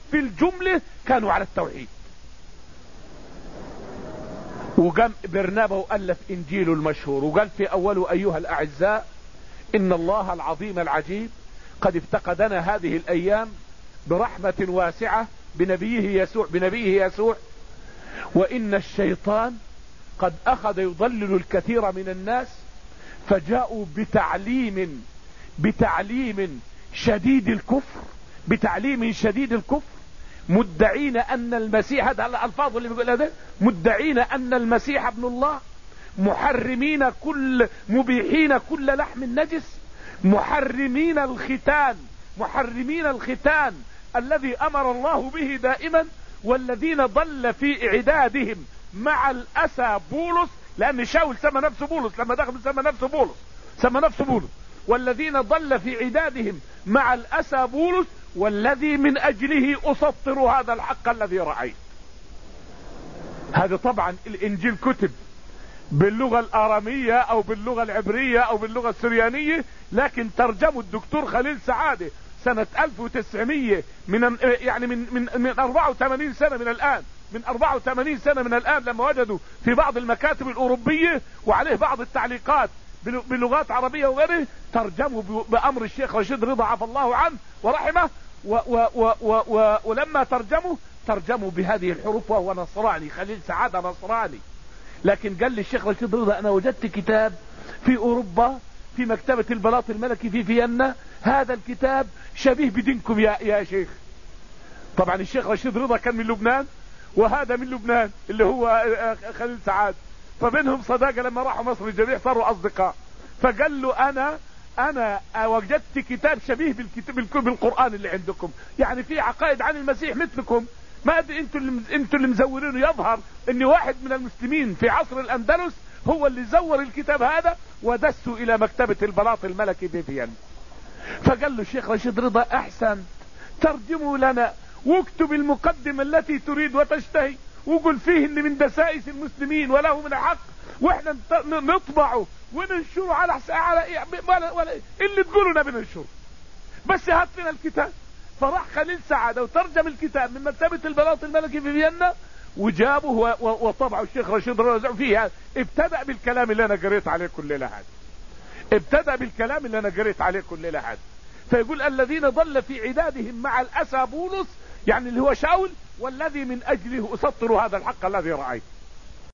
في الجملة كانوا على التوحيد. وقام برنابا وألف إنجيله المشهور وقال في أوله: أيها الأعزاء، إن الله العظيم العجيب قد افتقدنا هذه الأيام برحمة واسعة بنبيه يسوع، وإن الشيطان قد أخذ يضلل الكثير من الناس، فجاءوا بتعليم شديد الكفر، مدعين أن المسيح، هذا الألفاظ اللي بيقولها ده، مدعين أن المسيح ابن الله، مبيحين كل لحم نجس، محرمين الختان الذي أمر الله به دائما، والذين ضل في إعدادهم مع الأسى بولس، لأن شاول سمى نفسه بولس، لما دخل سمى نفسه بولس، والذين ضل في عدادهم مع الأسى بولس، والذي من أجله أسطر هذا الحق الذي رأيت. هذا طبعا الإنجيل كتب باللغة الآرامية أو باللغة العبرية أو باللغة السريانية، لكن ترجمه الدكتور خليل سعادة سنة 1900 من 84 سنة من الآن، لما وجدوا في بعض المكاتب الأوروبية وعليه بعض التعليقات بلغات عربية وغيره، ترجموا بأمر الشيخ رشيد رضا عفى الله عنه ورحمه، ولما ترجموا بهذه الحروف، وهو نصراني، خليل سعادة نصراني. لكن قال لي الشيخ رشيد رضا: أنا وجدت كتاب في أوروبا في مكتبة البلاط الملكي في فيينا، هذا الكتاب شبيه بدينكم يا شيخ. طبعا الشيخ رشيد رضا كان من لبنان، وهذا من لبنان اللي هو خليل سعاد، فبينهم صداقة، لما راحوا مصر الجميع صاروا أصدقاء. فقال له: أنا وجدت كتاب شبيه بالقرآن اللي عندكم، يعني في عقائد عن المسيح مثلكم، ما أدري انتوا اللي مزورينه. يظهر ان واحد من المسلمين في عصر الأندلس هو اللي زور الكتاب هذا ودسه الى مكتبة البلاط الملكي في فيينا. فقال له الشيخ رشيد رضا: احسن، ترجموا لنا واكتب المقدمة التي تريد وتشتهي، وقل فيه ان من دسائس المسلمين وله من الحق، واحنا نطبعه وننشره على اللي تقولوا نبي ننشره، بس هات لنا الكتاب. فراح خليل سعادة وترجم الكتاب من مكتبة البلاط الملكي في فيينا وجابه وطبعه الشيخ رشيد رضا فيها. ابتدأ بالكلام اللي انا قريت عليه كل ليلة هذا، فيقول: الذين ضل في عدادهم مع الأسى بولس، يعني اللي هو شاول، والذي من أجله أسطر هذا الحق الذي رأيت.